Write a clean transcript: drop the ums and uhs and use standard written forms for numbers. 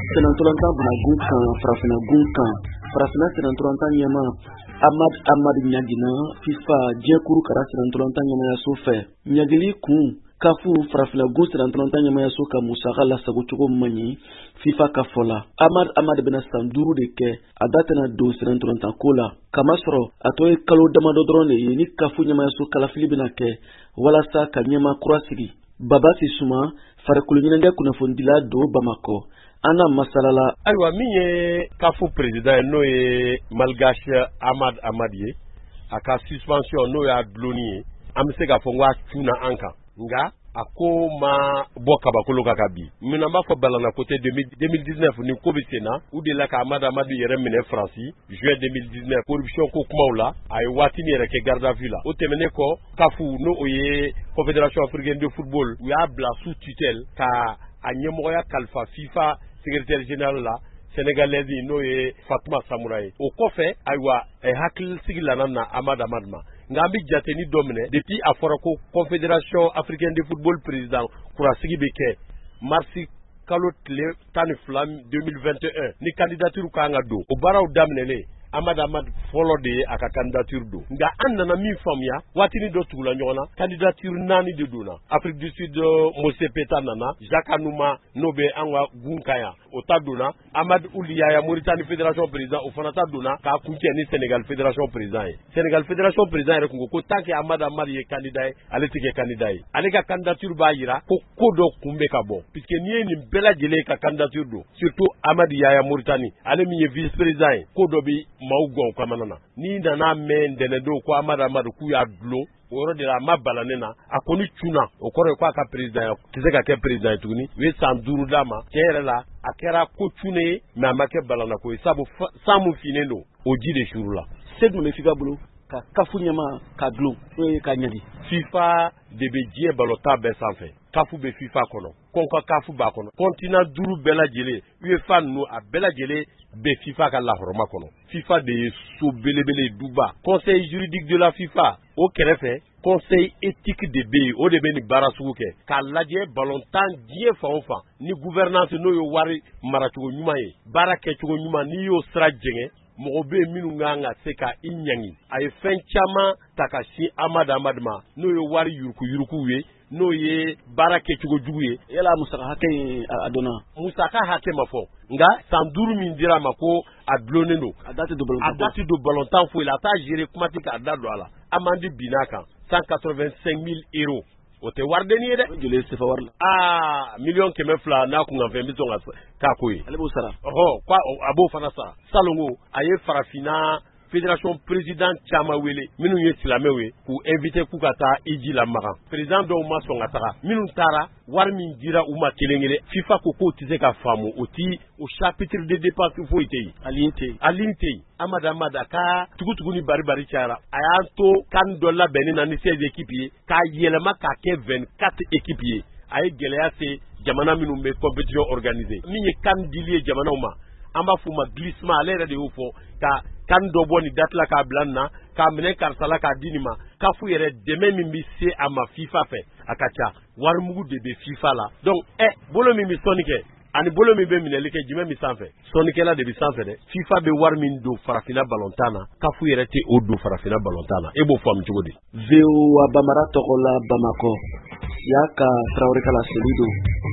Senantolanta buna gunkan farafina gunkan farafina senantolanta ɲɛma Ahmad Ɲagina FIFA jɛkuru kara senantolanta ɲɛmayaso fɛ ɲagili kun kafu farafina gun senantolanta ɲɛmayaso ka musaka lasago cogo man ɲi FIFA ka fɔ la Ahmad bena san 5 de kɛ a da tɛna don senantolanta ko la kamasɔrɔ a tɔ ye kalo damadɔ dɔrɔn de ye ni kafu ɲɛmayaso kalafili bena kɛ walasa ka ɲɛma kura sigi Baba Sisuma farikolo ɲinɛnɛ kunnafonidila don Bamakɔ Ana masalala aywa min ye kafu président n'o ye Malgache Ahmad ye a ka suspension n'o y'a dulonni ye an bɛ se k'a fɔ n ko a cunna an kan nka a ko ma bɔ kabakolo kan ka bi minna n b'a fɔ balana côté 2019 ni ko bɛ sen na u delila ka Ahmad yɛrɛ minɛ Faransi juin 2019 corruption ko kumaw la a ye waatini yɛrɛ kɛ garde à vue la o tɛmɛnen kɔ kafu n'o o ye confédération africaine de football u y'a bila sous tutelle ka a ɲɛmɔgɔya kalifa FIFA secrétaire général la sénégalaise n'o ye Fatuma Samoura ye o kɔfɛ ayiwa hakili sigi la na Ahmad ma nka an bɛ jateni dɔ minɛ depuis a fɔra ko confédération africaine de football président kurasigi bɛ kɛ marsi kalo tile 12 2021 ni candidature kan ka don o baaraw daminɛlen Ahmad fɔlɔ de ye a ka candidature don nka an nana min faamuya waatini dɔ tugula ɲɔgɔn na candidature 4 de donna Afrique du Sud Mose Peta nana Jacques Anouma n'o bɛ an ka gun kan yan o ta donna Ahmad Ould Yaya Mauritanie fédération président o fana ta donna k'a kuncɛ ni Sénégal fédération président ye Sénégal fédération président yɛrɛ kun ko tant que Ahmad ye candidat ye ale tɛ kɛ candidat ye ale ka candidature b'a jira ko dɔ kun bɛ ka bɔ puisque n'i ye nin bɛɛ lajɛlen ka candidature don surtout Ahmad Yaya Mauritanie ale min ye vice président ye ko dɔ bɛ maaw gɔn kamana na ni nana mɛn ntɛnɛndon ko Ahmad k'u y'a dulon o yɔrɔ de la a ma balannen na a kɔni cunna o kɔrɔ ye k'a ka président ya tɛ se ka kɛ président ye tuguni u ye san 5 d'a ma tiɲɛ yɛrɛ la a kɛra ko cunnen ye mais a ma kɛ balana ko ye sabu san mun finnen don o ji de suru la se dun bɛ FIFA bolo ka kafu ɲɛma ka dulon n'o ye ka ɲagi FIFA de bɛ diɲɛ balota bɛɛ sanfɛ kafu bɛ FIFA kɔnɔ kɔnka kafu b'a kɔnɔ continent 5 bɛɛ lajɛlen UEFA ninnu a bɛɛ lajɛlen bɛ FIFA ka lahɔrɔma kɔnɔ FIFA de ye so belebele duba conseil juridique de la FIFA o kɛrɛfɛ conseil éthique de bɛ yen o de bɛ nin baara sugu kɛ k'a lajɛ balontan diɲɛ fan o fan ni gouvernance n'o ye wari maracogo ɲuman ye baara kɛcogo ɲuman n'i y'o sira jɛngɛ mɔgɔ bɛ yen minnu kan ka se ka i ɲangi a ye fɛn caman ta ka sin Ahmad ma n'o ye wari yuruku ye n'o ye baara kɛcogo jugu ye yala musaka hakɛ a donna musaka hakɛ ma fɔ nka san 5 min dira a ma ko a dulonnen don a date don balontan foyi la a t'a géré kuma tɛ k'a da don a la an man di binna kan 185 000 euros o tɛ waridenni ye dɛ joli sefa wari la million 200 n'a kun kan fɛn bɛ sɔn ka k'a ko ye ale b'o sara ko a b'o fana sara salongo a ye farafina fédération président caman wele minnu ye silamɛw ye k'u invité k'u ka taa Iji la Magan président dɔw ma sɔn ka taga minnu taara wari min dira u ma kelen FIFA ko k'o tɛ se ka faamu o chapitre de dépense foyi tɛ yen alin tɛ yen Ahmad a ka tugutugu ni bari cayara a y'an to kan dɔ labɛnni na ni 16 équipes ye k'a yɛlɛma k'a kɛ 24 équipes ye a ye gɛlɛya se jamana minnu bɛ compétition organiser min ye kan dili ye jamanaw ma an b'a f'u ma glissement ale yɛrɛ de y'o fɔ ka kan dɔ bɔ nin date la k'a bila nin na k'a minɛ karisa la k'a di nin ma kafu yɛrɛ dɛmɛ min bɛ se a ma FIFA fɛ a ka ca warimugu de bɛ FIFA la donc bolo min bɛ sɔnni kɛ ani bolo min bɛ minɛli kɛ jumɛn bɛ sanfɛ sɔnnikɛla de bɛ sanfɛ dɛ FIFA bɛ wari min don farafina balontan na kafu yɛrɛ tɛ o don farafina balontan na e b'o faamu cogo di VOA Bamara tɔgɔ la Bamakɔ y'a ka Traoré kala seli don